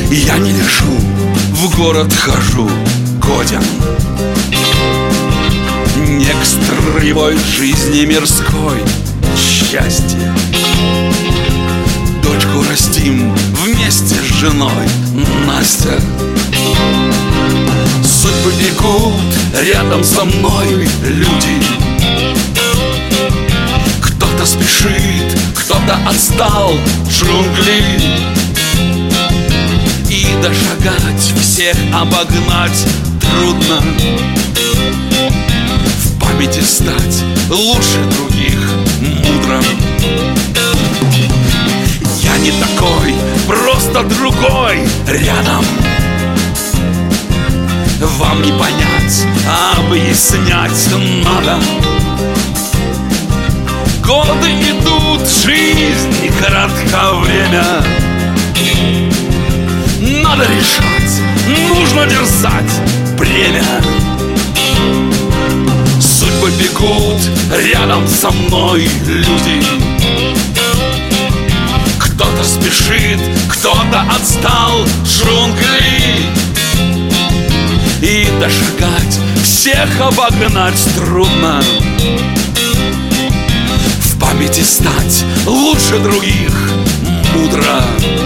Я не лежу, в город хожу, годен не к строевой жизни мирской. Счастье, дочку растим вместе с женой, Настя. Судьбы бегут рядом со мной люди. Кто-то спешит, кто-то отстал, джунгли. И дошагать, всех обогнать трудно. В памяти стать лучше других мудро. Я не такой, просто другой рядом. Вам не понять, объяснять надо. Годы идут, жизнь коротко время. Надо решать, нужно дерзать, бремя. Судьбы бегут рядом со мной люди. Кто-то спешит, кто-то отстал, джунгли. И дошагать, всех обогнать трудно. В памяти стать лучше других мудро.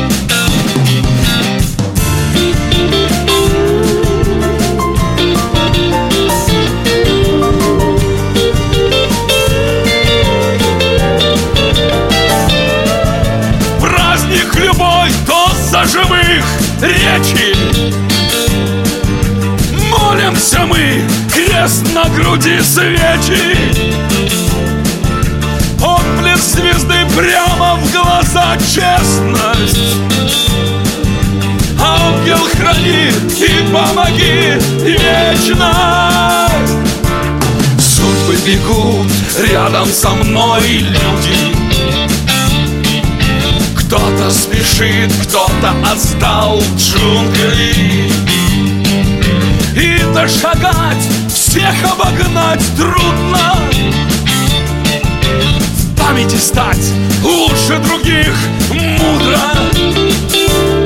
Праздник любой, тост за живых, речи. Молимся мы, крест на груди, свечи. Отблеск звезды прямо в глаза, честность. Ангел, храни и помоги, вечность. Судьбы бегут рядом со мной люди. Кто-то спешит, кто-то отстал, джунгли. И дошагать, всех обогнать трудно. В памяти стать лучше других мудро.